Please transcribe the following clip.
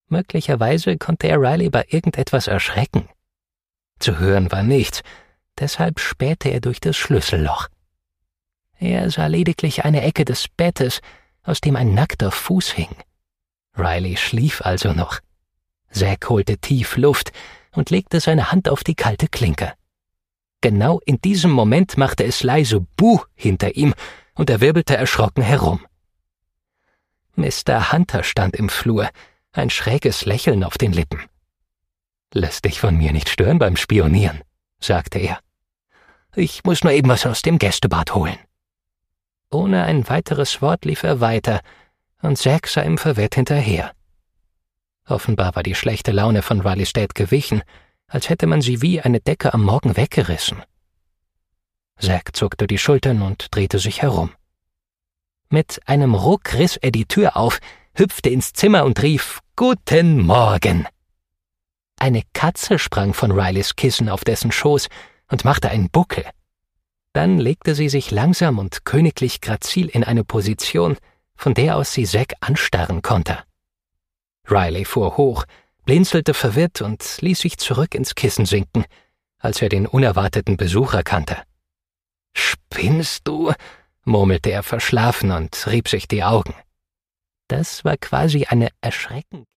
Möglicherweise konnte er Riley bei irgendetwas erschrecken. Zu hören war nichts, deshalb spähte er durch das Schlüsselloch. Er sah lediglich eine Ecke des Bettes, aus dem ein nackter Fuß hing. Riley schlief also noch. Zack holte tief Luft und legte seine Hand auf die kalte Klinke. Genau in diesem Moment machte es leise Buh hinter ihm und er wirbelte erschrocken herum. Mr. Hunter stand im Flur, ein schräges Lächeln auf den Lippen. »Lass dich von mir nicht stören beim Spionieren«, sagte er. »Ich muss nur eben was aus dem Gästebad holen.« Ohne ein weiteres Wort lief er weiter, und Zack sah ihm verwirrt hinterher. Offenbar war die schlechte Laune von Rileys Dad gewichen, als hätte man sie wie eine Decke am Morgen weggerissen. Zack zuckte die Schultern und drehte sich herum. Mit einem Ruck riss er die Tür auf, hüpfte ins Zimmer und rief »Guten Morgen!« Eine Katze sprang von Rileys Kissen auf dessen Schoß und machte einen Buckel. Dann legte sie sich langsam und königlich grazil in eine Position, von der aus sie Zack anstarren konnte. Riley fuhr hoch, blinzelte verwirrt und ließ sich zurück ins Kissen sinken, als er den unerwarteten Besuch erkannte. »Spinnst du?«, murmelte er verschlafen und rieb sich die Augen. Das war quasi eine erschreckend